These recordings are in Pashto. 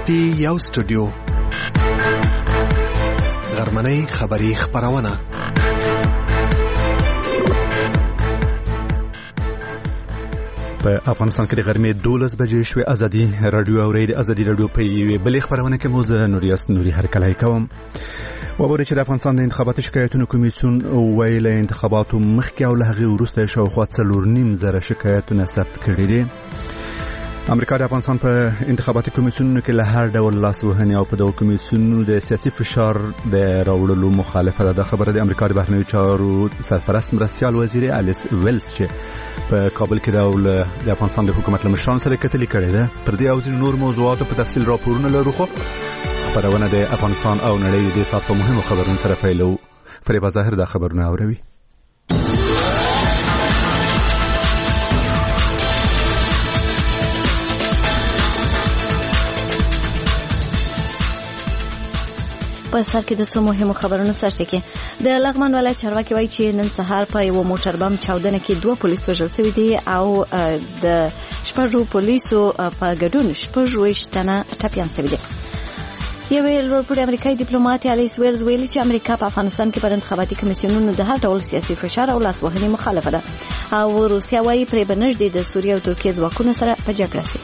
پټي یو سټوډیو غرمنۍ خبري خبرونه په افغانستان کې د غرمې 12 بجې شوې ازادي رادیو او ازادي رادیو په بلې خبرونه کې موږ نوري هرکلای کوم وبوري چې د افغانستان د انتخاباتو شکایتونو کمیسیون ویل انتخاباتو مخکې او له هغې وروسته شاوخوا 4.5 شکایتونه ثبت کړي دي. امریکا د افغانستان په انتخاباتي کمیسیونونو کې له هر ډول لاسوهنې او په دغو کمیسیونونو د سیاسي فشار د راوړلو مخالفه ده. دا خبره د امریکا د بهرنیو چارو سرپرست مرستیال وزیر الیس ویلز چې په کابل کې د افغانستان د حکومت له مشرانو سره کتلې کړې ده. پر دې او نور موضوعاتو په تفصیل راپورونه لرو، خو خبرونه د افغانستان او نړۍ د سات په مهمو خبرونو سره پیلو. فریبا ظاهر دا خبرونه اوروي. په سر کې د څو مهمو خبرونو سرچینه د لغمان ولایت چارواکي وایي چې نن سهار په یو موټر بم چاودنه کې 2 پولیس وژل شوي دي او د شپږو پولیسو په ګډون 26 تنه ټپیان شوي دي. یو لوړپوړی امریکایي ډیپلوماټ الیس ویلز ویلي چې امریکا په افغانستان کې پر انتخاباتي کمیسیونونو د هر ډول سیاسي فشار او لاسوهنې مخالفه ده او روسیا وایي پرې به نږدې د سوریه او ترکیه ځواکونو سره په جګړه شي.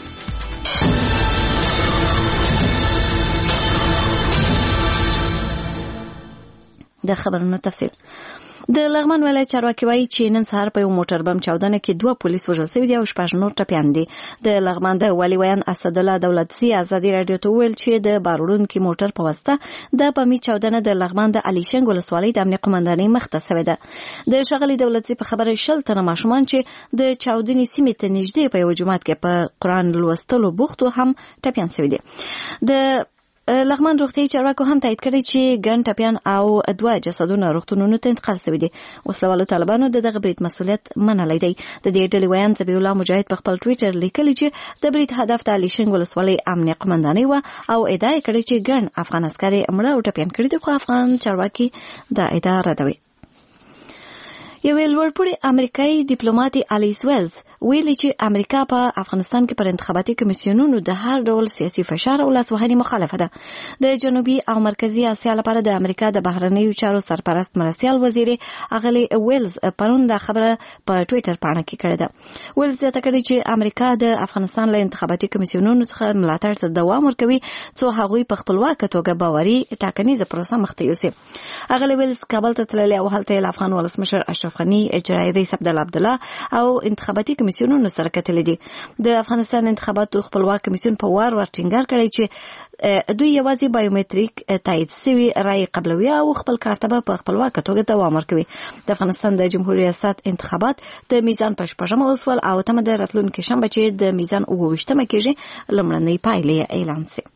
د خبرونو تفصیل د لغمان ولایت چارواکي وایي چې نن سهار په یو موټر بم چاودنه کې 2 پولیس وژل شوي دي او 6 نور ټپیان دي. د لغمان د والي ویان اسدالله دولتزی ازادي رادیو ته ویل چې د باروړونکو موټر په واسطه د بمي چاودنه د لغمان د علي شنګ ولسوالۍ د امنیت قومندانۍ مخته شوې ده. د شغلي دولتزی په خبره شل تنه ماشومان چې د چاودنې سیمې ته نږدې په یو جومات کې په قرآن لوستلو بوختو هم ټپیان شوي دي. د لغمان روغتي چارواکو هم تایید کړی چې ګڼ ټپیان او 2 جسدونه روغتونونو ته انتقال شوي دي. وسلوالو طالبانو دغه برید مسؤلیت منلی دی. د دې ډلې ویان ذبیح الله مجاهد په خپل ټویټر لیکلی چې د برید هدف د علي شنګ ولسوالۍ امنیت قومندانۍ و او ادعا کړې چې ګڼ افغان عسکر مړه او ټپیان کړي دي، خو افغان چارواکي دا ادعا ردوي. یو لوړپوړی امریکایي ډیپلوماټ الیس ویلز ویلي چې امریکا په افغانستان کې پر انتخاباتي کمیسیونونو د هر ډول سیاسي فشار او لاسوهنې مخالفه ده. د جنوبي او مرکزی اسیا لپاره د امریکا د بهرنیو چارو سرپرست مرستیال وزیر اغلی ویلز پرون دا خبره په ټویټر باندې کړې ده. ویلز زیاته کړې چې امریکا د افغانستان له انتخاباتي کمیسیونونو څخه ملاتړ ته دوام ورکوي څو هغوی په خپلواک توګه باوري ټاکنیزه پروسه مخته یوسي. اغلی ویلز کابل ته تللی او هلته د افغان ولسمشر اشرف غنی، اجرایي رئیس عبدالله او انتخاباتي کمیسیونونو سره کتلې دي. د افغانستان انتخاباتو خپلواک کمیسیون په وار ټینګار کړی چې دوی یوازې بایومټریک تایید شوی رای قبلوي او خپل کارتبه په خپلواک توګه دوام ورکوي. د افغانستان د جمهوریت ریاست انتخابات د میزان په 8 ولسوال او تمه د راتلونکي شنبه چې د میزان 28 کېږي لمړنۍ پایلې اعلان شي.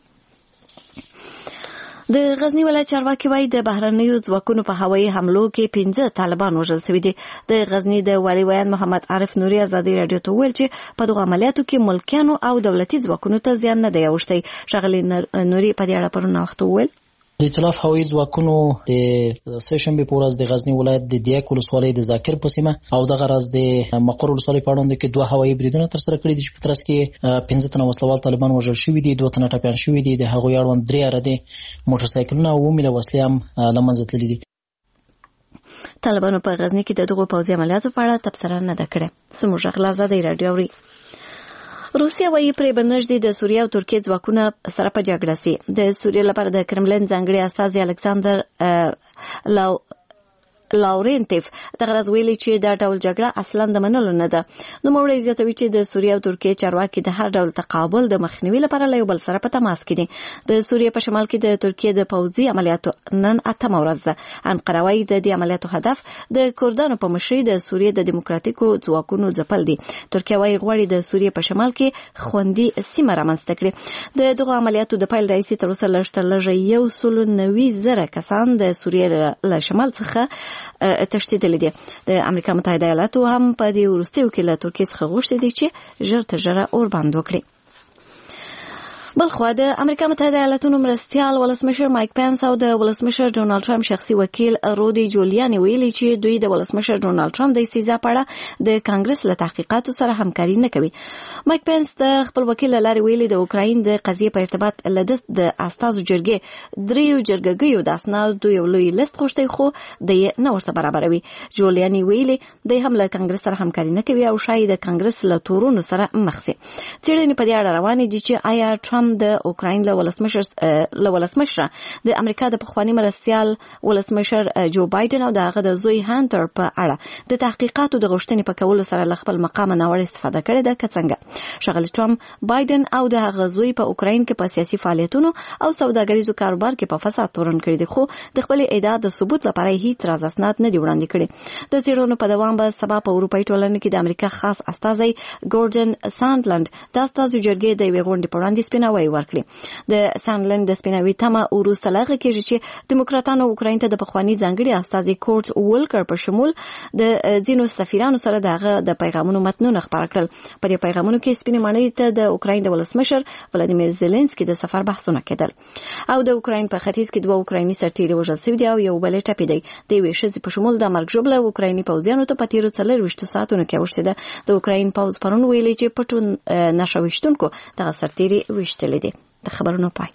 د غزنی ولایت چارواکي وایي د بهرنیو ځواکونو په هوایي حملو کې 15 طالبان وژل شوي دي. د غزنی د والي ویان محمد عارف نوري ازادي رادیو ته ویل چې په دغه عملیاتو کې ملکیانو او دولتي ځواکونو ته زیان نه دی اوښتی. شغلي نوري په دې اړه پرونه وخت ویل د ائتلاف هوایي ځواکونو د سهشنبه په ورځ د غزنی ولایت د دیاک ولسوالۍ د ذاکر په سیمه او د غرض د مقر ولسوالۍ په اړوند کې 2 هوایي بریدونه تر سره کړي دي چې په ترڅ کې 15 تنه وسلوال طالبان وژل شوي دي، 2 تنه ټپیان شوي دي. د هغوی اړوند 3 اراده موټرسایکلونه او وسلې هم له منځه تللي دي. طالبانو په غزنی کې د دغو پوځي عملیاتو په اړه تبصره نه ده کړې. سمو شغله آزادي رادیو اوري. روسیا وایي پرې به نږدې د سوریه او ترکیه ځواکونه سره په جګړه شي. د سوریه لپاره د کرملین ځانګړي استازي الکساندر لاورنټیف د غرض ویلي چې دا ډول جګړه اصلا د منلو نه ده. نو موړی زیاتوي چې د سوریه او ترکیه چارواکي د هر ډول تقابل د مخنیوي لپاره له یو بل سره په تماس کې دي. د سوریه په شمال کې د ترکیه د پوځي عملیاتو نن 8 ورځ ده. انقره وایي د دې عملیاتو هدف د کردانو په مشرۍ د سوریه د دیموکراتیکو ځواکونو ځپل دي. ترکیه وایي غواړي د سوریه په شمال کې خوندي سیمه رامنځته کړي. د دغه عملیاتو د پیل راځي تر اوسه لږ 190,000 کسان د سوریه له شمال څخه تشدیدلې دي. د امریکا متحده ایالاتو هم په دې وروستیو کې له ترکیې څخه غوښتي دي چې ژر تر ژره اور بند وکړي. بلخوا د امریکا متحده ایالاتونو مرستیال ولسمشر مایک پنس او د ولسمشر ډونالد ټرمپ شخصي وکیل رودي جولیانی ویلي چې دوی د ولسمشر ډونالد ټرمپ د استیزا په اړه د کانګرس له تحقیقاتو سره همکاري نه کوي. مایک پنس د خپل وکیل لاري ویلي د اوکراین د قضیې په ارتباط له د استازو جرګې دریو جرګګیو د اسنادو یو لوی لیست غوښتي خو د نه ورته برابروي. جولیانی ویلي د هم له کانګرس سره همکاري نه کوي او شاید د کانګرس له تورونو سره مخ شي. څېړنې په دې اړه روانې دي چې آیا ټرمپ د اوکراین له ولسمشر د امریکا د پخوانی مرستیال ولسمشر جو بایدن او دغه د زوی هانټر په اړه د تحقیقاتو د غوښتنې په کولو سره ل خپل مقام ناوړه استفاده کړې ده که څنګه. ښاغلي ټرمپ بایدن او دغه زوی په اوکراین کې په سیاسي فعالیتونو او سوداګریزو کاروبار کې په فساد تورن کړی دي خو د خپل ادعا د ثبوت لپاره هیڅ راز اسناد نه دی وړاندې کړي. د څېړنو په دوام به سبا په اروپایي ټولنه کې د امریکا خاص استازی ګورډن ساندلند د استازو جرګې د یوې غونډې په وړاندې سپیناوی ورکړي. د ساندلند د سپیناوي تمه وروسته لغه کېږي چې دیموکراتانو اوکراین ته د پخوانی ځانګړي استازي کورټ وولکر په شمول د ځینو سفیرانو سره دغه د پیغامونو متنونه خپاره کړل. په دې پیغامونو کې سپینې ماڼۍ ته د اوکراین د ولسمشر ولادیمیر زيلنسکي د سفر بحثونه کېدل. او د اوکراین په ختیځ کې دوه اوکرایني سرتیري وژل شوي دي او یو بل ټپي دی. د یوې ښځې په شمول د مرګ ژوبله اوکرایني پوځیانو ته په تیرو 24 ساعتونو کې اوښتې ده. د اوکراین پوځ پرون ویلي چې پټو نشه ویشتونکو دغه سرتیري ویشتلي دي. د خبرونو پای.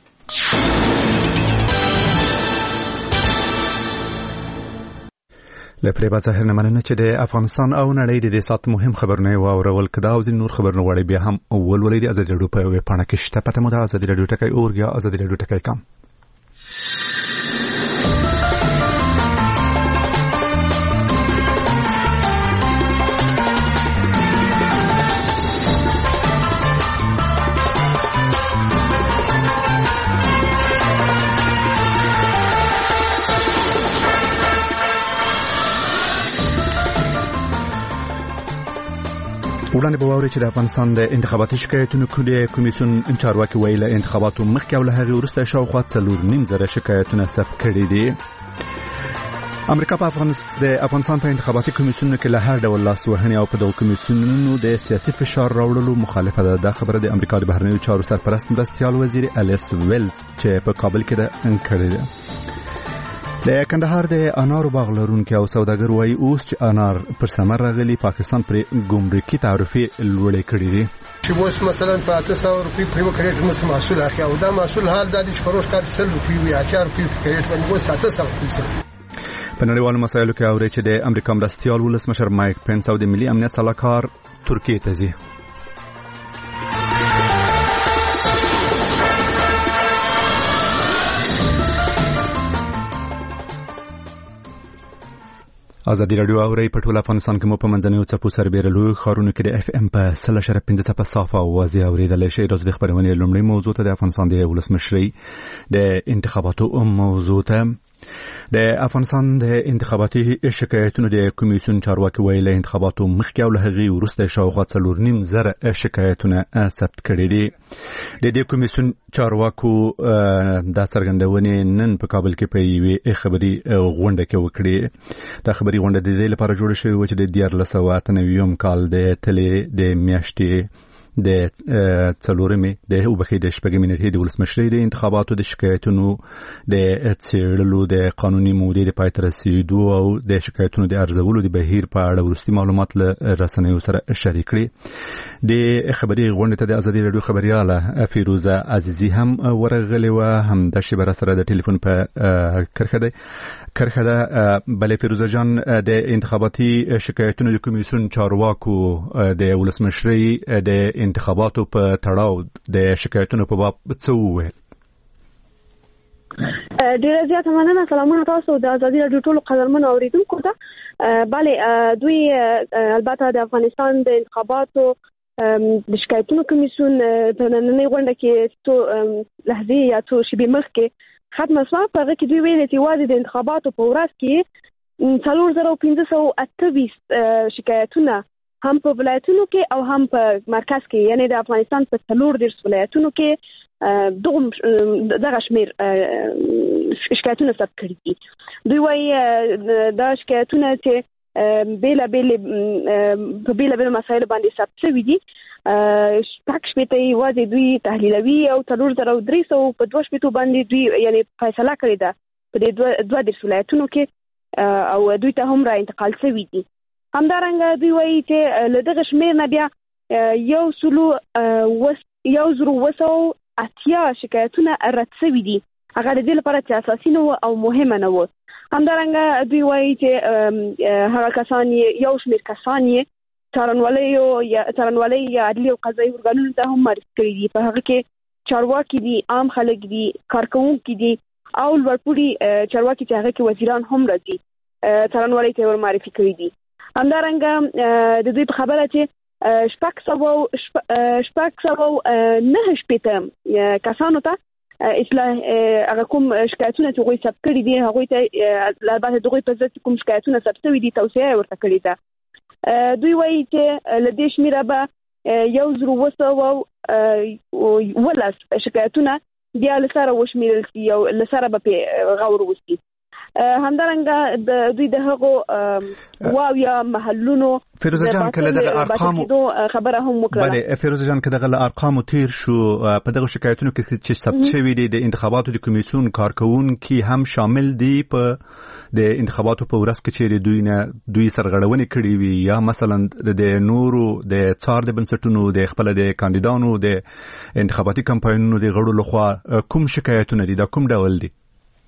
لپاره ظاهر نه مننه چې د افغانستان او نړۍ د سات مهم خبرونه واورول کدا او نور خبرونه وړي بیا هم اول ولې د ازادي رادیو په پاڼه کې شته پته مو د ازادي رادیو ټکای اورګیا ازادي رادیو ټکای کم. وړاندې به واورئ چې د افغانستان د انتخاباتي شکایتونو کمیسیون چارواکي ویل انتخاباتو مخکې او له هغې وروسته شاوخوا 4.5 شکایتونه ثبت کړي دي. امریکا د افغانستان په انتخاباتي کمیسیونونو کې له هر ډول لاسوهنې او په دغو کمیسیونونو د سیاسي فشار راوړلو مخالفه ده. دا خبره د امریکا د بهرنیو چارو سرپرست مرستیال وزیر الیس ویلز چې په کابل کې ده کړې ده. د کندهار د انارو باغ لرونکي او سوداګر وایي اوس چې انار پر ثمر راغلي پاکستان پر ګمرکي تعرفې لوړې کړې دي. چې اوس مثلا په 800 روپۍ په یو کریټ موږ محصول اخلي او دا محصول حال د فروش کار 100 روپۍ وي 8 روپۍ په کریټ باندې اوس 700 روپۍ. په نړیوالو مسایلو کې اوري چې د امریکا مرستیال ولسمشر مایک پنس او د ملي امنیت صلاحکار ترکیه ته ځي. ازادي رادیو اوري په ټول افغانستان کې مو په منځنیو څپو سربېره لوی ښارونو کې د اف ام په 100.5 په صافه اوازې اورېدلی شئ. راځو د خبرونې لومړۍ موضوع ته د افغانستان د ولسمشرۍ د انتخاباتو موضوع ته. د افغانستان د انتخاباتي شکایتونو د کمیسیون چارواکي ویل انتخاباتو مخکې او له هغې وروسته شاوخوا 4.5 شکایتونه ثبت کړي دي. د دې کمیسیون چارواکو دا څرګندونې نن په کابل کې په یوې خبري غونډه کې وکړې. دا خبري غونډه د دې لپاره جوړه شوې وه چې د 1998 کال د تلې د میاشتې د څلورمې د وبخې د شپږمې نېټې د ولسمشرۍ د انتخاباتو د شکایتونو د څېړلو د قانوني مودې د پای ته رسېدو او د شکایتونو د ارزولو د بهیر په اړه وروستي معلومات له رسنیو سره شریک کړي. د خبري غونډې ته د ازادي رادیو خبرياله فیروزه عزیزي هم ورغلې وه. هم د شبره سره د ټلیفون په کرخه ده. بلې فیروزه جان د انتخاباتي شکایتونو د کمیسیون چارواکو د ولسمشرۍ د انتخاباتو په تړاو د شکایتونو په باب څه وویل؟ ډیره زیاته مننه. سلامونه تاسو د ازادي رادیو ټولو قدرمنو اوریدونکو ته. بله دوی البته د افغانستان د انتخاباتو د شکایتونو کمیسیون په نننۍ غونډه کې څو لحظې یا څو شېبې مخکې ختمه شوه. په هغه کې دوی ویل چې یوازې د انتخاباتو په ورځ کې 4528 شکایتونه هم په ولایتونو کې او هم په مرکز کې یعنی د افغانستان په 14 ولایتونو کې دغه شمیر شکایتونه ثبت کړي دي. دوی وايي دا شکایتونه چې په بیلابیل مسایلو باندې ثبت شوي دي شپږ شپېته یوازې دوی تحلیلوي او 4300 په 2 شپېتو باندې دوی یعنی فیصله کړې ده په دې 22 ولایتونو کې او دوی ته هم را انتقال شوی دي. همدارنګه دوی وایي چې له دغه شمېر نه بیا 1,280 شکایتونه رد شوي دي. هغه د دې لپاره چې اساسي نه او مهمه نه و. همدارنګه دوی وایي چې هغه کسان یو شمېر کسان یې څارنوالۍ یا عدلي او قضایي ارګانونو ته هم معرفي کړي دي. په هغه کې چارواکي دي، عام خلک دي، کارکوونکي دي او لوړپوړي چارواکي چې هغه کې وزیران هم راځي څارنوالۍ ته ور معرفي کړي دي. همدارنګه د دوی په خبره چې 609 کسانو ته اصلاح هغه کوم شکایتونه چې غوي ثبت کړي دي هغه ته البته دغه په ځای کوم شکایتونه ثبت شوي دي توصیه ورته کړې ده. دوی وایي چې لدې شمیره به 1,210 شکایتونه بیا لسره وشمیرل شي او لسره به غور وشي. همدارنګه د دوی د هغو واویا محلونو فیروزه جان کله د ارقام خبره هم وکړه. بله فیروزه جان کله د ارقام تیر شو په دغه شکایتونو کې چې ثبت شوي دي د انتخاباتو د کمیسیون کارکونکي هم شامل دي په د انتخاباتو په ورځ کې چې دوی سرغړونې کړې وي یا مثلا د نورو د څار د بنسټونو د خپل د کاندیدانو د انتخاباتي کمپاینونو د غړو لخوا کوم شکایتونه دي دا کوم ډول دي؟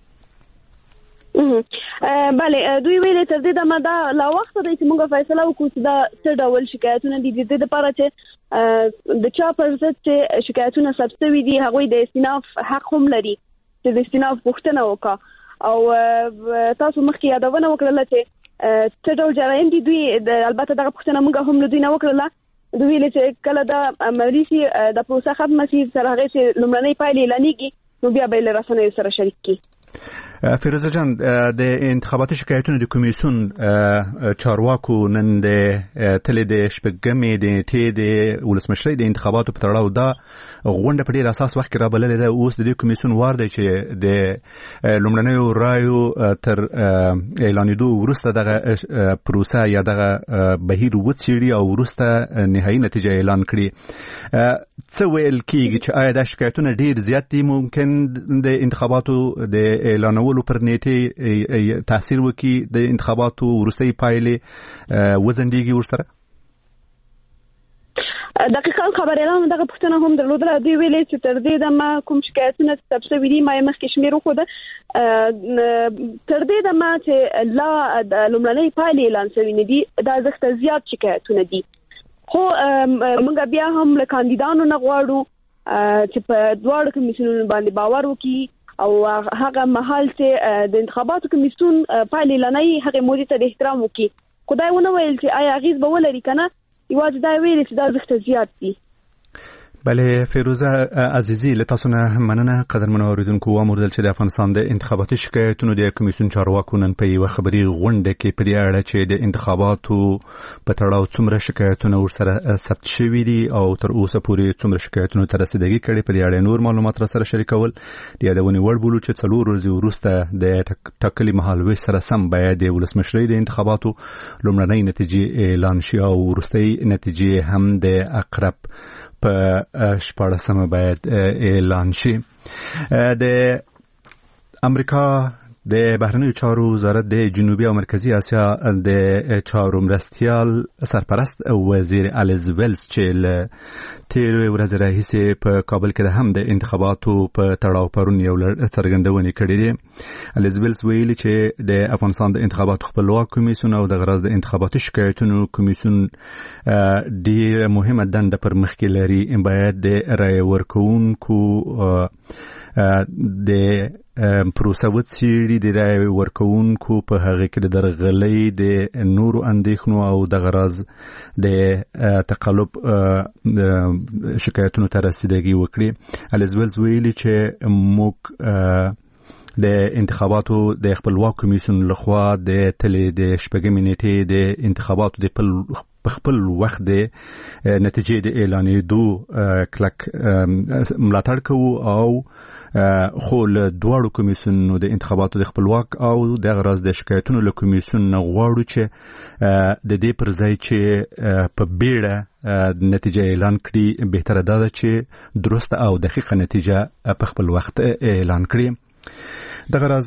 بله دوی ویلي تر دې دمه دا لا وخت دی چې موږ فیصله وکړو چې دا څه ډول شکایتونه دي. د دې لپاره چې د چا پر ضد چې شکایتونه ثبت شوي دي هغوی د استئناف حق هم لري چې د استئناف پوښتنه وکړه. او تاسو مخکې یادونه وکړله چې څه ډول جرایم دي. دوی البته دغه پوښتنه موږ هم له دوی نه وکړله. دوی ویلي چې کله د عملي شي د پروسه ختمه شي سره هغې چې لومړنۍ پایلې اعلانېږي نو بیا به یې له رسنیو سره شریک کړي. فیروزه جان د انتخاباتي شکایتونو د کمیسیون چارواکو نن د تلې د شپږمې د نیټې د ولسمشرۍ د انتخاباتو په تړاو دا غونډه په ډېر اساس وخت کې رابللې ده. اوس د دې کمیسیون وار دی چې د لومړنیو رایو تر اعلانېدو وروسته دغه پروسه یا دغه بهیر وڅېړي او وروسته نهایي نتیجه اعلان کړي. څه ویل کېږي چې آیا دا شکایتونه ډېر زیات دي ممکن د انتخاباتو د اعلانولو پر نیټې تاثیر وکړي د انتخاباتو وروستۍ پایلې وزندېږي ورسره؟ دقیقاً خبریالانو دغه پوښتنه هم درلودله. دوی ویلي چې تر دې دمه کوم شکایتونه ثبت شوي دي ما یې مخکې شمېر وښوده. تر دې دمه چې لا د لومړنۍ پایلې اعلان شوي نه دي دا ارزښته زیات شکایتونه دي. خو موږ بیا هم له کاندیدانو نه غواړو چې په دواړو کمیسیونونو باندې باور وکړي او هغه مهال چې د انتخاباتو کمیسیون پایلې اعلانوي هغې مودې ته د احترام وکړي. خدای ونه ویل چې آیا اغېز به ولري که نه، یوازې دا ویلي چې دا ارزښت زیات دي. بله فیروزه عزیزی له تاسو نه مننه. قدرمنو اوریدونکو واوریدل چې د افغانستان د انتخاباتي شکایتونو د کمیسیون چارواکو نن په یوه خبري غونډه کې په دې اړه چې د انتخاباتو په تړاو څومره شکایتونه ورسره ثبت شوي دي او تر اوسه پورې څومره شکایتونو ته رسیدګي کړې په دې اړه نور معلومات را سره شریکول د یادونې وړ بولو چې 4 ورځې وروسته د ټاکلي مهالویش سره سم باید د ولسمشرۍ د انتخاباتو لومړنۍ نتیجې اعلان شي او وروستۍ نتیجې هم د اقرب په 14 باید اعلان شي. د امریکا د بهرنیو چارو وزارت د جنوبي او مرکزی اسیا د چارو مرستیال سرپرست وزیر الیز ویلز چې له تیرې ورځې راهیسې په کابل کې هم د انتخاباتو په تړاو پرون یو څرګندونې کړې دي. الیز ویلز ویلي چې د افغانستان د انتخاباتو خپلواک کمیسیون او د غرض د انتخاباتي شکایتونو کمیسیون ډېره مهمه دنده پر مخ کې لري. باید د رای ورکوونکو د پروسه وڅېړي د رای ورکوونکو په هغه کې د درغلۍ د نورو اندېښنو او د غرض د تقلب شکایتونو ته رسیدګي وکړي. الیز ویلز ویلي چې موږ د انتخاباتو د خپلواک کمیسیون لخوا د تلې د شپږمې نیټې د انتخاباتو د په خپل وخت د نتیجې د اعلانېدو کلک ملاتړ کوو او خو له دواړو کمیسیونونو د انتخاباتو د خپلواک او د غرض د شکایتونو له کمیسیون نه غواړو چې د دې پر ځای چې په بیړه نتیجه اعلان کړي بهتره ده چې درسته او دقیقه نتیجه په خپل وخت اعلان کړي. د غرض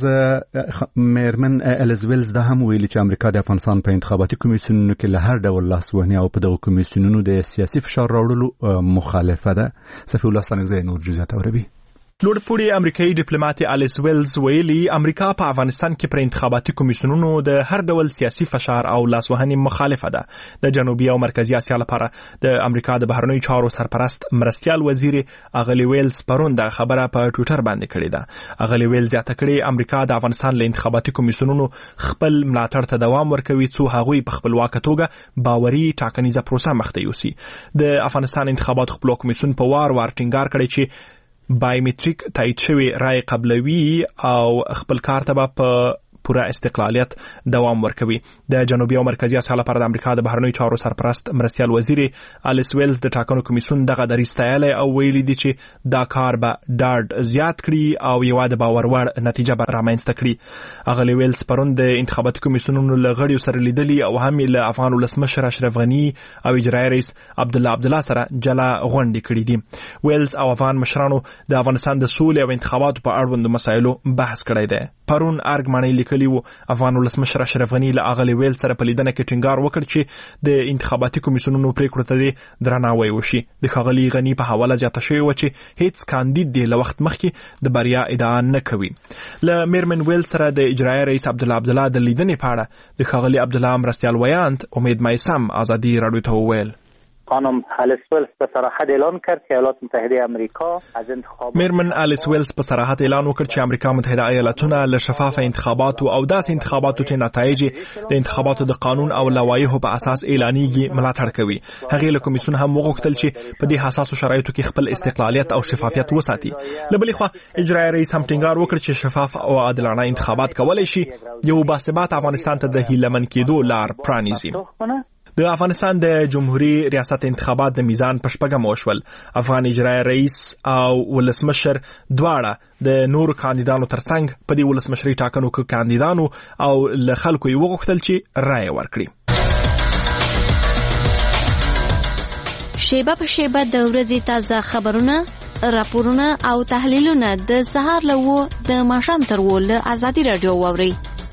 میرمن الیس ویلز دا هم ویلي چې امریکا د افغانستان په انتخاباتي کمیسیونونو کې له هر ډول لاسوهنې او په دغو کمیسیونونو د سیاسي فشار راوړلو مخالفه ده. صفي الله ستانکزی نور جزئیات اوري. لوړپوړي امریکایي ډیپلوماټ الیس ویلز ویلي امریکا په افغانستان کې پر انتخاباتي کمیسیونونو د هر ډول سیاسي فشار او لاسوهنې مخالفه ده. د جنوبي او مرکزی اسیا لپاره د امریکا د بهرنیو چارو سرپرست مرستيال وزیر اغلی ویلز پرون د خبره په ټوئیټر باندې کړې ده. اغلی ویلز زیاته کړې امریکا د افغانستان له انتخاباتي کمیسیونونو خپل ملاتړ ته دوام ورکوي څو هغوی په خپلواکه توګه باوري ټاکنیزه پروسه مخته یوسي. د افغانستان انتخاباتو خپلواک کمیسیون په وار ټینګار کړی چې بایومټریک تایید شوی رای قبلوي او خپل کار ته په پوره استقلالیت دوام ورکوي. د جنوبي او مرکزی اسیا لپاره د امریکا د بهرنیو چارو سرپرست مرستيال وزیر الیس ویلز د ټاکنو کمیسیون دغه دریځ ستایلی او ویلي دي چې دا کار به ډاډ زیات کړي او یوه د باور وړ نتیجه به رامنځته کړي. اغلی ویلز پرون د انتخاباتي کمیسیونونو له غړیو سره لیدلي او هم له افغان ولسمشر اشرف غني او اجرایي رئیس عبدالله سره جلا غونډې کړې دي. ویلز او افغان مشرانو د افغانستان د سولې او انتخاباتو په اړوندو مسایلو بحث کړی دی. پرون ارګ لیکلی و افغان ولسمشر اشرف غني له اغلی ویلز سره په لیدنه کې ټینګار وکړ چې د انتخاباتي کمیسیونونو پریکړو ته درناوی وشي. د ښاغلي غني په حواله زیاته شوې و چې هیڅ کاندید دی له وخت مخکې د بریا ادعا نه کوي. له میرمن ویلز سره د اجرایي رئیس عبدالله د لیدنې په اړه د ښاغلي عبدالله مرستيال ویاند امید مایسم آزادی رادیو ته وویل. خانم الیس ویلز به صراحت اعلان کرد که ایالات متحده امریکا از انتخابات میرمن الیس ویلز په صراحت اعلان وکړ چې امریکا متحده ایالاتونه له شفاف انتخاباتو او داسې انتخاباتو چې نتایج د انتخاباتو د قانون او لوایحو په اساس اعلانېږي ملاتړ کوي. هغې له کمیسیون هم وغوښتل چې په دې حساسو شرایطو کې خپل استقلالیت او شفافیت وساتي. له بلې خوا اجرایي رئیس هم ټینګار وکړ چې شفاف او عادلانه انتخابات کولی شي یو باثبات افغانستان ته د هیلهمن کېدو لار پرانیزي. د افغانستان د جمهوریت ریاست انتخابات د میزان په شپږم وشول. افغان اجرایي رئیس او ولسمشر دواړه د نورو کاندیدانو ترڅنګ په دې ولسمشري ټاکنو کې کاندیدانو او له خلکو یې وغوښتل چې رایه ورکړي. شیبه په شیبه د ورځې تازه خبرونه، راپورونه او تحلیلونه د سهار له 9 د ماښام تر 10 له آزادي رادیو واورئ.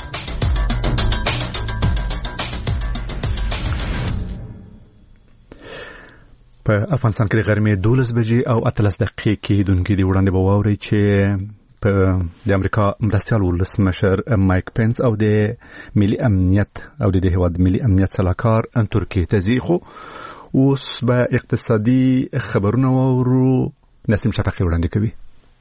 په افغانستان کې د غرمې 12 بجې او 13 دقیقې کېدونکې دي. وړاندې به واورئ چې په د امریکا مرستيال ولسمشر مایک پنس او د ملي امنیت او د هیواد ملي امنیت سلاکار ترکیه ته ځي. خو اوس به اقتصادي خبرونه واورو. نسیم شفقي وړاندې کوي.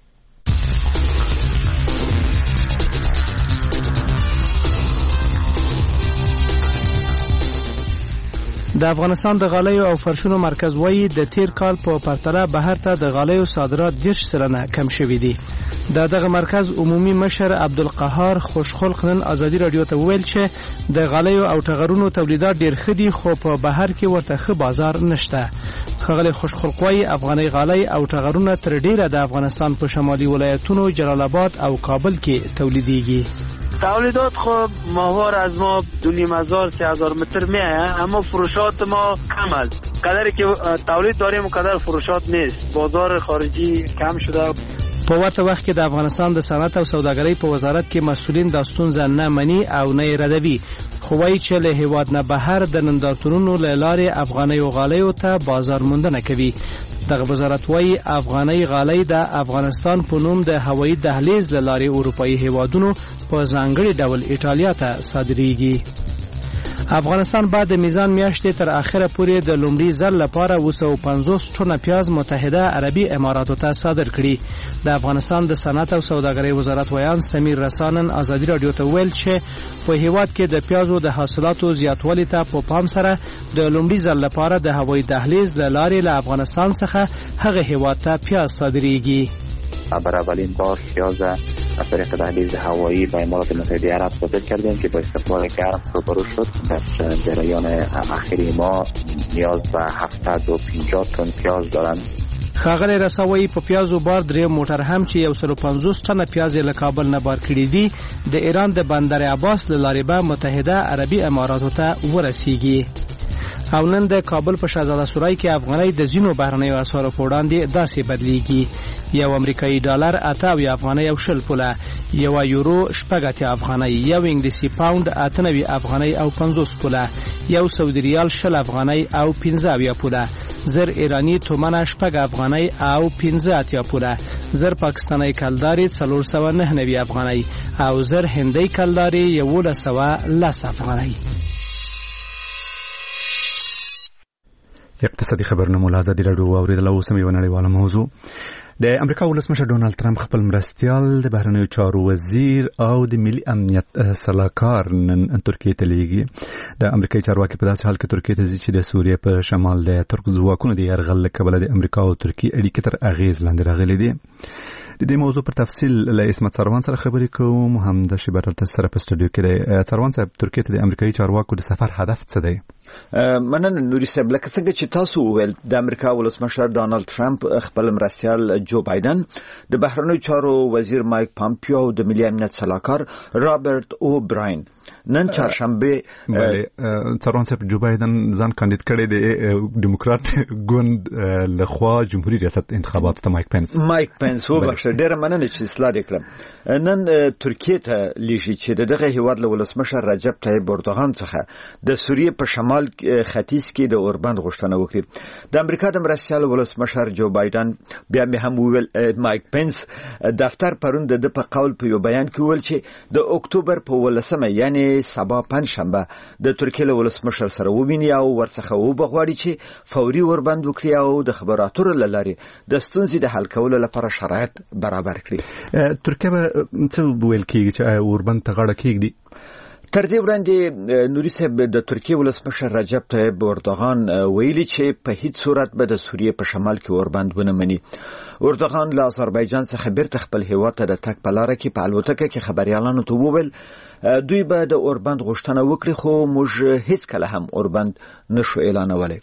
د افغانستان د غالیو او فرشونو مرکز وایي د تیر کال په پرتله بهر ته د غالیو صادرات 10% کم شوي دي. دغه مرکز عمومي مشر عبدالقهار خوشخلق نن آزادي رادیو ته ویل چې د غالیو او ټغرونو تولیدات ډیر ښه دي خو په بهر کې ورته ښه بازار نشته. ښاغلی خوشخلق وایي افغاني غالۍ او ټغرونه تر ډیره د افغانستان په شمالي ولایتونو جلال آباد او کابل کې تولیدیږي. تولیدات خب ماهوار از ما 2500-3000 متر میایه، اما فروشات ما کم است. قدری که تولید داریم قدر فروشات نیست. بازار خارجی کم شده. په ورته وخت کې د افغانستان د صنعت او سوداګرۍ په وزارت کې مسؤلین د ستونزه نه مني او نه ردوي، خو وایي چې له هیواد نه بهر د نندارتونونو له لارې افغاني غالیو ته بازار موندنه کوي. دغه وزارت وایي افغاني غالۍ د افغانستان په نوم د هوایي دهلیز له لارې اروپایي هیوادونو په ځانګړي ډول ایټالیا ته صادریږي. افغانستان بعد د میزان میاشتې تر اخره پورې د لومړي ځل لپاره 250 ټنه پیاز متحده عربي اماراتو ته صادر کړي. د افغانستان د صنعت او سوداګرۍ وزارت ویان سمیر رسانن آزادي رادیو ته ویل چې په هیواد کې د پیازو د حاصلاتو زیاتوالي ته په پام سره د لومړي ځل لپاره د هوایي دهلیز له لارې له افغانستان څخه هغه هیواد ته پیاز صادریږي. برای اولین بار پیاز از طریق دهلیز هوایی به امارات متحده عرب صادر کردیم که با استقبال گرم روبرو شد. در جریان اخیر ما نیاز به 750 تن پیاز دارند. ښاغلی رساوی په پیازو بار درې موټر هم چې 150 ټنه پیاز له کابل نه بار کړي دي د ایران د بندر عباس له لارې به متحده عربي اماراتو ته ورسیږي. او نن د کابل په شهزاده سورای کې افغانۍ د ځینو بهرنیو اسعارو په وړاندې داسې بدلیږي: یو امریکایي ډالر 88 افغانۍ او 0 پوله، یو یورو 80 افغانۍ، یو انګلیسي پاوند 98 افغانۍ او 50 پوله، یو سعودي ریال 20 افغانۍ او 15 پوله، زر ایرانی تومنه 8 افغانۍ او 15 پوله، زر پاکستانی کلداري 499 افغانۍ او زر هندۍ کلداري 1110 افغانۍ. اقتصادي خبرونه مو ازادي راډیو اوریدل او سمې ونړیواله موضوع. د امریکا ولسمشر ډونالد ترامپ خپل مرستیال د بهرنیو چارو وزیر او د ملي امنیت سلاکار نن ترکیه ته لیږي. د امریکایي چارواکي په داسې حال کې ترکیه ته ځي چې د سوریې په شمال د ترک ځواکونو د یرغل له کبله د امریکا او ترکیې اړیکې تر اغیز لاندې راغلي دي. د دې موضوع پر تفصیل له اسمت سروان سره خبرې کوم. همدا شی برته سره په سټوډیو کې دی. سروان صاحب، ترکیه ته د امریکایي چارواکو د سفر هدف څه دی؟ مننه نوري صاحب. لکه څنګه چې تاسو وویل، د امریکا ولسمشر ډونالد ترامپ خپل مرستیال جو بایدن، د بهرنیو چارو وزیر مایک پامپیو او د ملي امنیت سلاکار رابرټ او براین نن چهارشنبه سروان صاحب جو بایدن ځان کاندید کړی د دیموکرات ګوند لخوا جمهوریت ریاست انتخابات ته مایک پنس وبخښه، ډېر مننه چې اصلاح وکړم. نن ترکیه ته لیږي چې دغه هیواد له ولسمشر رجب طیب اردوغان څخه د سوریې په شمال ختیځ کې د اوربند غوښتنه وکړي. د امریکا د مرستیال ولسمشر جو بایدن بیا هم ویل مایک پنس دفتر پرون د په قول په یو بیان کې ویل چې د اکتوبر په 18 یعنی سبا پنځشنبه د ترکیې له ولسمشر سره وویني او ورڅخه وبغواړي چې فوري اوربند وکړي او د خبراتو لارې د ستونزې د حل کولو لپاره شرایط برابر کړي. ترکیه به څه ویل کېږي چې اوربند ته غاړه کېږدي؟ تر دې وړاندې نوري صاحب د ترکیې ولسمشر رجب طیب اردوغان ویلي چې په هیڅ صورت به د سوریې په شمال کې اوربند ونه مني. اردوغان له آذربایجان څخه بیرته خپل هیواد ته د تګ په لاره کې په الوتکه کې خبريالانو ته وویل دوی به د اوربند غوښتنه وکړي، خو موږ هیڅ کله هم اوربند نشو اعلانولی.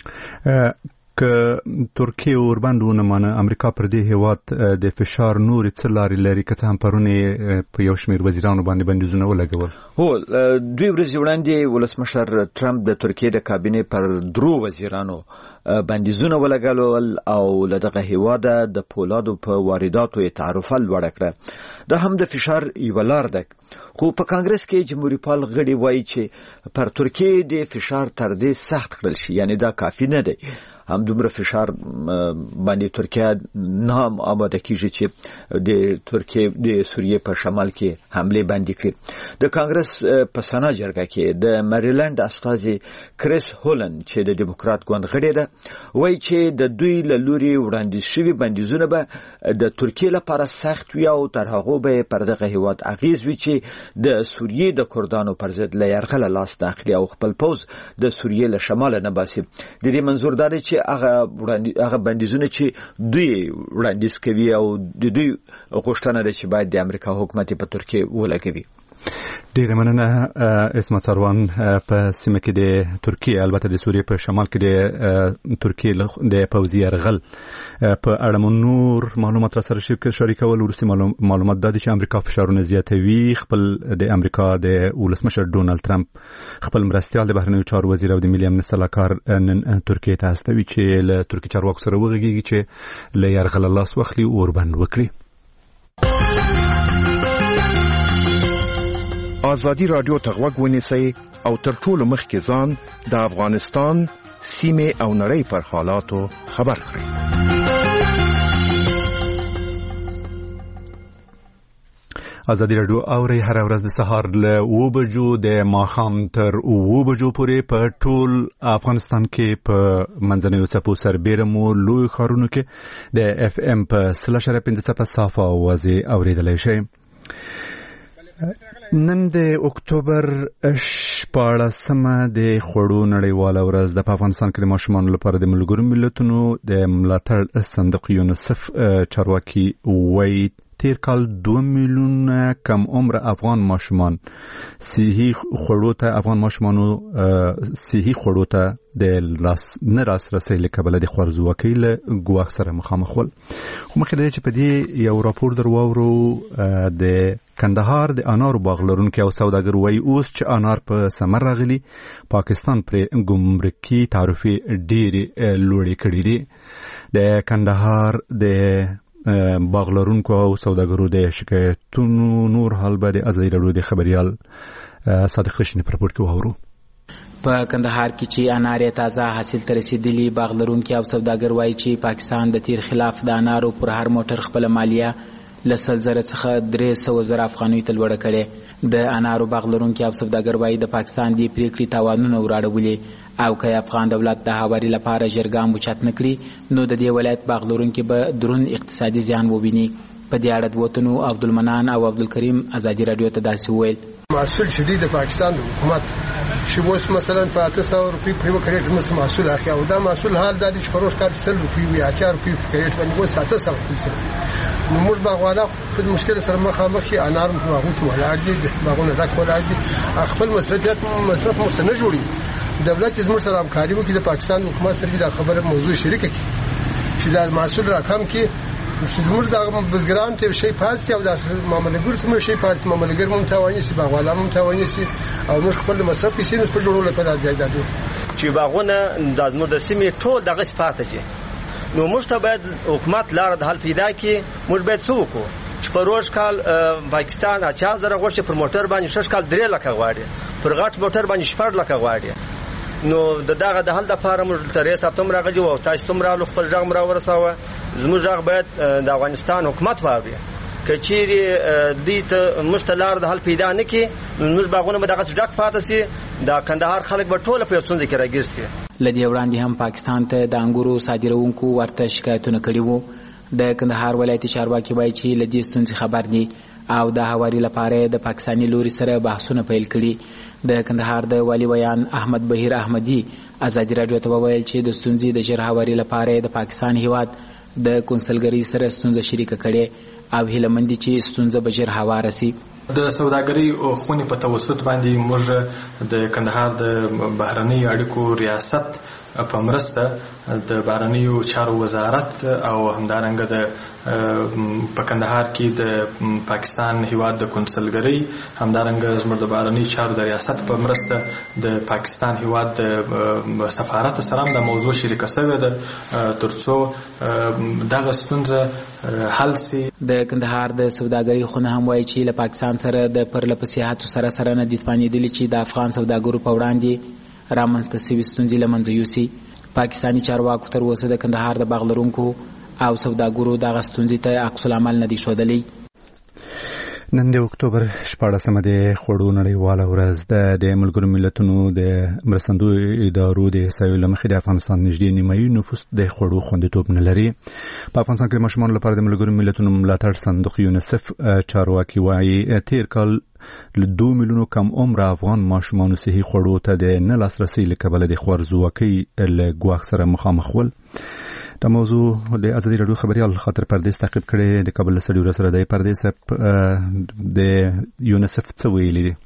که ترکیه اوربند ونه مانه، امریکا پر دې هیواد د فشار نورې څه لارې لري که څه هم پرونې په یو شمېر وزیرانو باندې بندیزونه ولګول؟ هو، 2 ورځې وړاندې ولسمشر ترامپ د ترکیې د کابینې پر 3 وزیرانو بندیزونه ولګول او له دغه هیواده د پولادو په وارداتو تعرفه لوړه کړه. دا هم د فشار یو لار ده، خو په کانګرس کې جمهوریت پال غړي وایي چې پر ترکیې د فشار تر دې سخت کړل شي، یعنی دا کافی نه دی. هم دومره فشار باندې ترکیه نه آماده کیږي چې د ترکیه د سوریې په شمال کې حمله باندې کړي. د کانګرس په سنا جرګه کې د مریلند استازي کریس هولن چې د دیموکرات ګوند غړی ده وایي چې د دوی له لوري وړاندې شوی بندیزونه به د ترکیه لپاره سخت وي او تر هغه به پر دغه هیواد اغیز وي چې د سوریې د کردانو پر ضد له یرغل لاس داخلي او خپل پوز د سوریې له شمال نه باسي. د دې منظور دا دی چې هغه بندیزونه چې دوی وړاندیز کوي او د دوی غوښتنه ده چې باید د امریکا حکومت په ترکیه ولګوي. ډیره مننه اسمت سروان. په سیمه کې د ترکیه، البته د سوریې په شمال کې د ترکیه د پوځي یرغل په اړه نور معلومات را سره شریکول. وروستي معلومات دا دي چې امریکا فشارونه زیاتوي. خپل د امریکا د ولسمشر ډونالد ترامپ خپل مرستیال د بهرنیو چارو وزیر او د ملي امنیت سلاکار نن ترکیه ته استوي چې له ترکیې چارواکو سره وغږیږي چې له یرغل لاس واخلي او اوربند وکړي. آزادی رادیو ته غوږ ونیسئ او تر ټولو مخکې ځان د افغانستان سیمه او نړۍ پر حالاتو خبر کړئ. آزادی رادیو اوري هر ورځ د سهار له 2 بجو د ماښام تر 2 بجو پورې په ټول افغانستان کې په منځنیو څپو سربېره مو لوی ښارونو کې د اف ام په 3.5 صافه اوازې اورېدلی شئ. نن د اکتوبر 14مه د خوړو نړیواله ورځ ده. په افغانستان کې د ماشومانو لپاره د ملګرو ملتونو د ملاتړ صندوق یونیسف چارواکي وایي تیر کال 2 میلیون کم عمر افغان ماشومان صحي خوړو ته د نه لاسرسي له کبله د خوارځواکۍ له ګواښ سره مخامخ ول. خو مخکې د چې په دې یو راپور درواورو د کندهار د انارو باغ لرونکي او سوداګر وایي اوس چې انار په ثمر راغلي پاکستان پر ګمرکي تعرفې ډېرې لوړې کړې دي. د کندهار د باغ لرونکو او سوداګرو د شکایتونو نور حال به د ازادي راډیو د خبريال صادق رشنی پر پورت کې واورو. په کندهار کې چې انار تازه حاصل تر رسیدلی باغ لرونکي او سوداګر وایي چې پاکستان د تیر خلاف د انارو پر هر موټر خپل مالیه لسل زره څخه 300,000 افغانۍ ته لوړه کړې. د انارو باغ لرونکي او سوداګر وایي د پاکستان دی پریکړې تاوانونه وراړولې او که افغان دولت د هواري لپاره جرګام اوچت نکړي نو د دې ولایت باغ لرونکي به درون اقتصادي زیان وویني. په دې اړه د وطنو عبدالمنان او عبدالکریم ازادي راډیو ته داسې وویل: محصول شدید پاکستان د حکومت چې اوس مثلا په 800 روپۍ په یو کریټ موږ محصول اخلي او دا محصول حال د دې فروش کار 100 روپۍ وي 8 روپۍ په کریټ باندې اوس 700 روپۍ. نو موږ باغوانه په مشکل سره مخامخ یې انار په باغو کې ولاړ دي، باغونه ډک ولاړ دي، خپل مصرف مو نه جوړي. دولت زموږ سره همکاري وکړي، د پاکستان حکومت سره دا خبره موضوع شریکه کړي چې دا محصول راکم کې زموږ د بزګران ته شي پاتې او د معاملګر ته شي پاتې، معاملګر مو تواني سي باغوالا مو تواني سي او موږ خپل مصرف پیسې نه په جوړولو په ځایدادو چې باغونه د زموږ د سیمې ټول دغه صفات دي. نو موږ ته باید حکومت لار د حل پیدا کړي. موږ باید څه وکړو چې په روز کال پاکستان 80,000 غوښه پر موټر باندې 6 کال 3 لک غواړي، پر غټ موټر باندې 4 لک غواړي. نو دغه د حل لپاره موږ تر سپتمبر راغلی او تاسو تم را خپل ځغ مرا ورساوه. زموږ ځغ باید د افغانستان حکومت واوري. کچيري دې ته مشتلار د حل پیدا نه کی موږ باغونه به دغه ډک پاتې سي، د کندهار خلک به ټول په ستونزه کې راګرسي. لدی وړاندې هم پاکستان ته د انګورو صادرونکو ورته شکایتونه کړي وو. د کندهار ولایتي چارواکي وایي چې لدی ستونزې خبر دي او د هواري لپاره د پاکستاني لوري سره بحثونه پیل کړي. د کندهار د والی ویان احمد بهیر احمدی ازادي راډیو ته وویل چې د ستونزې د ژر هواري لپاره د پاکستان هیواد د کنسلګری سره ستونزه شریکه کړي او هیله مندي چې ستونزه به ژر هواره سي. د سوداګرۍ خونې په توسط باندې موږ د کندهار د بهرنۍ اړیکو ریاست په مرسته د بهرنیو چارو وزارت او همدارنګه د په کندهار کې د پاکستان هیواد د کنسلګری همدارنګه زموږ د بهرنیو چارو د ریاست په مرسته د پاکستان هیواد د سفارت سره د موضوع شریکه شوې ده ترڅو دغه ستونزه حل سي. د کندهار د سوداګرۍ خونه هم وایي چې له پاکستان سره د پرلپسیاتو سره نه دي تپانېدلي چې د افغان سوداګرو په وړاندې رامنځته شوي ستونزې له منځه یوسي. پاکستاني چارواکو تر اوسه د کندهار د باغ لرونکو او سوداګرو دغه ستونزې ته عکس العمل نه دی ښودلی. نن د اکتوبر 14مه د خوړو نړیواله ورځ ده. د ملګرو ملتونو د مرستندویو ادارو د احصایو له مخې د افغانستان نږدې نیمایي نفوس د خوړو خوندیتوب نه لري. په افغانستان کې د ماشومانو لپاره د ملګرو ملتونو ملاتړ صندوق یونیسف چارواکي وایي تیر کال له 2 میلیونو کم عمر افغان ماشومانو صحي خوړو ته د نه لاسرسي له کبله د خوارځواکۍ له ګواښ سره مخامخ ول. دا موضوع د ازادي راډیو خبريال خاطر پردیس تعقیب کړي. د کابل سړي سره د پردیس د یونیسف څه ویلي دي؟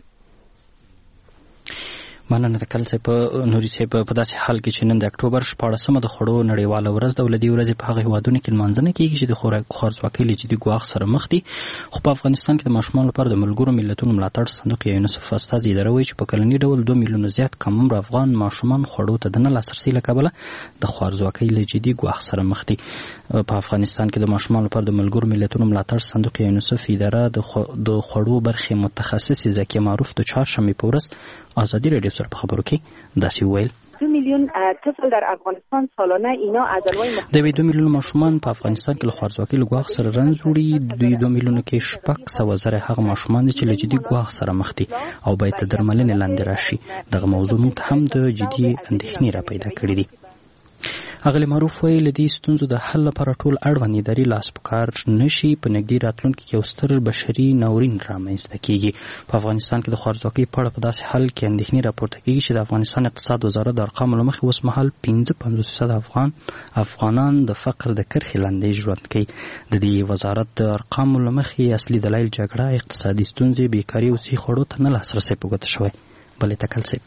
مننه د کل صاحب نوري صاحب په داسې حال کې چې نن د اکتوبر 14مه د خوړو نړیواله ورځ د ولدي ورځ په هغه هیوادونو کې لمانځنه کیږي چې د خوارځواکۍ له جدي ګواښ سره مخ دي. خو په افغانستان کې د ماشومانو لپاره د ملګرو ملتونو ملاتړ صندوق یونیسف استازي اداره وایي چې په کلني ډول 2 میلیونه زیات کم عمر افغان ماشومان خوړو ته د نه لاسرسي له کبله د خوارځواکۍ له جدي ګواښ سره مخ دي. په افغانستان کې د ماشومانو لپاره د ملګرو ملتونو ملاتړ صندوق یونیسف اداره د خوړو برخې متخصص زکیه معروف د چهارشنبه په ورځ ازادي راډیو سره په خبرو کې داسې ویل: 2 میلیون طفل در افغانستان سالانه اینا از انواع د 2 میلیون ماشومان په افغانستان کې له خوارځواکۍ له ګواښ سره رنځ وړي. دوی 2 میلیونه کې 600,000 هغه ماشومان دي چې له جدي ګواښ سره مخ دي او باید د درملنې لاندې راشي. دغه موضوع موږ هم د جدي اندېښنې را پیدا کړې دي. اغلی معروف ویل د ستونزو د حل لپاره ټول اړوند اداري لاس په کار نشي په نږدې راتلونکي کې یو ستر بشري ناورین رامنځته کیږي. په افغانستان کې د خوارځواکۍ په اړه په داسې حال کې اندېښنې راپورته کیږي چې د افغانستان اقتصاد وزارت د ارقامو له مخې اوس مهال 55% افغانان د فقر د کرښې لاندې ژوند کوي. د دې وزارت د ارقامو له مخې اصلي دلایل جګړه، اقتصادي ستونزې، بیکاري او صحي خوړو ته نه لاسرسی په ګوته شوی. بلې تکل صاحب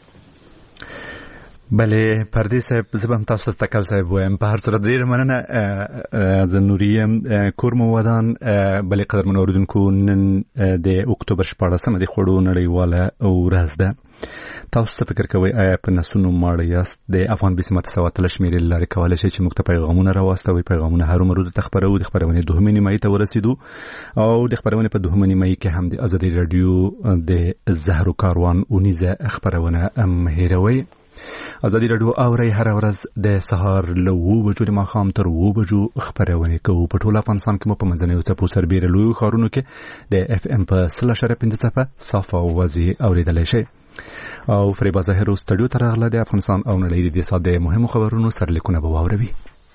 بله پردی صاحب زبم تاسو ته تکل صاحب وایم. په هر صورت ډیره مننه زه نوریم کور مو ودان. بلې قدرمنو اوریدونکو نن د اکتوبر 14مه د خوړو نړیواله ورځ ده. تاسو څه فکر کوئ؟ آیا په نسونو ماړه یاست؟ د افغان بسمت سواتل شمیرې لارې کولی شي چې موږ ته پیغامونه راواستوي. پیغامونه هرومرو د خبرو د خبرونې دوهمې نیمایي ته ورسېدو او د خبرونې په دوهمې نیمایي کې هم د ازادي راډیو د زهرو کاروان اونیزه خبرونه هیروي. ازادي راډیو اوري هر ورځ د سهار له 9 بجو د ماښام تر 9 بجو خبرونه کوي. په ټول افغانستان کې مو په منځنیو څپو سربېره لوی ښارونو کې د اف ام په 0.5 څپه صافه اوازې اوریدلی شي. او فریبا ظاهر استودیو ته راغله. د افغانستان او نړۍ د ساده مهمو خبرونو سرلیکونه به واوروي.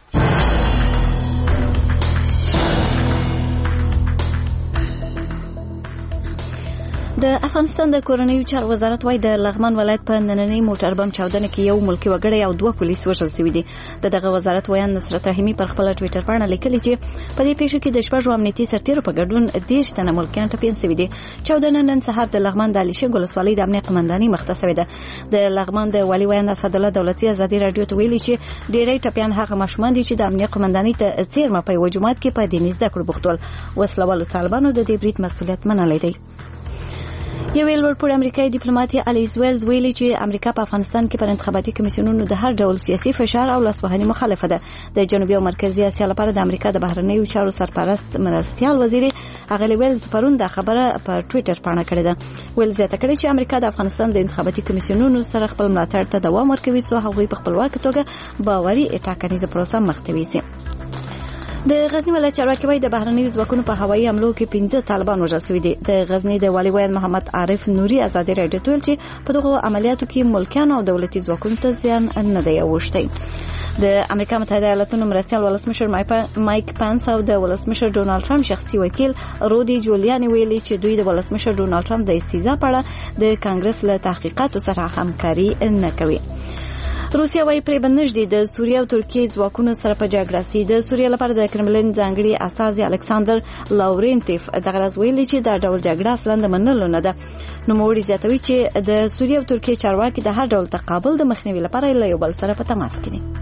د افغانستان د کورنیو چارو وزارت وايي د لغمان ولایت په نننۍ موټر بم چاودنه کې یو ملکی وګړی او 2 پولیس وژل شوي دي. دغه وزارت ویان نصرت رحیمی پر خپل ټوئیټر باندې لیکلي چې په دې پیښه کې د شپږ امنیتي سرتیرو په ګډون 10 تنه ملکیان ټپیان شوي دي. چاودنه نن سهار د لغمان د علیشنګ ولسوالۍ د امنیت قومندانۍ مخته شوې ده. د لغمان د والي ویان اسد الله دولتي ازادي راډیو ته ویلي چې ډېری ټپیان هغه ماشومان دي چې د امنیت قومندانۍ ته څیرمه په وجومات کې په دیني زده کړو بوختول. وسلوالو طالبانو د دې برید مسؤلیت منلی دی. یو لوړپوړی امریکایي ډیپلوماټ الیس ویلز ویلي چې امریکا په افغانستان کې پر انتخاباتي کمیسیونونو د هر ډول سیاسي فشار او لاسوهنې مخالفه ده. د جنوبي او مرکزي اسیا لپاره د امریکا د بهرنیو چارو سرپرست مرستیال وزیر اغلی ویلز پرون دا خبره په ټوئیټر باندې کړې ده. ویلز زیاته کړې چې امریکا د افغانستان د انتخاباتي کمیسیونونو سره خپل ملاتړ ته دوام ورکوي څو هغوی په خپلواکه توګه باوري ټاکنیزه پروسه مخ ته یوسي. د غزنی ولایت چارواکي وايي د بهرنیو ځواکونو په هوایي حملو کې 15 طالبان وژل شوي دي. د غزنی د والي ویان محمد عارف نوري ازادي راډیو ته ویل چې په دغه عملیاتو کې ملکیان او دولتي ځواکونو ته زیان نه دی اوښتی. د امریکا متحده ایالاتونو مرستیال ولسمشر مایک پانس او د ولسمشر ډونالد ټرمپ شخصي وکیل رودي جولیانی ویلي چې دوی د ولسمشر ډونالد ټرمپ د استیزا په اړه د کانګرس له تحقیقاتو سره همکاري نه کوي. روسیا وايي پرې بنژدي د سوریه او ترکیه ځواکونو سره په جګړه سي. د سوریه لپاره د کرملین ځانګړي استازي الکساندر لاورنټیف دغه راز ویلي چې دا ډول جګړه اصلا د منلو نه ده. نو موري زیاتوي چې د سوریه او ترکیه چارواکي د هر ډول تقابل د مخنیوي لپاره له یو بل سره په تماس کې دي.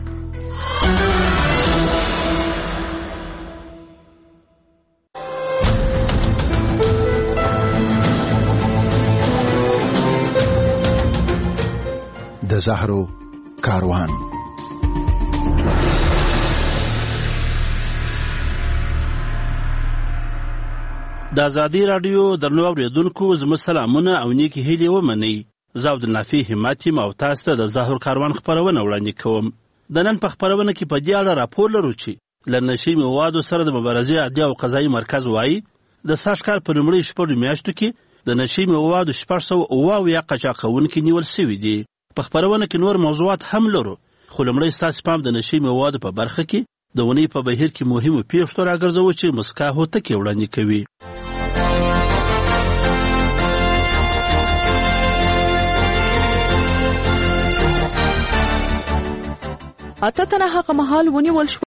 د زهرو کاروان. د ازادي راډیو درنو اوریدونکو زموږ سلامونه او نیکی هیلې ومنئ. زه عبدالنافع همت یم او تاسو ته د زهرو کاروان خپرونه وړاندې کوم. د نن په خپرونه کې په دې اړه راپور لرو چې له نشي موادو سره د مبارزې عدلي او قضایي مرکز وایي د سږ کال په لومړۍ شپږو میاشتو کې د نشي موادو 678 قاچاقونکي نیول شوي دي. په خپرونه کې نور موضوعات هم لرو، خو لومړی ستاسو پام د نشي موادو په برخه کې د ونې په بهیر کې مهمو پیښو راګرځوو چې مسکا هوتکې وړاندې کوي. اته تنه هغه مهال ونیول شو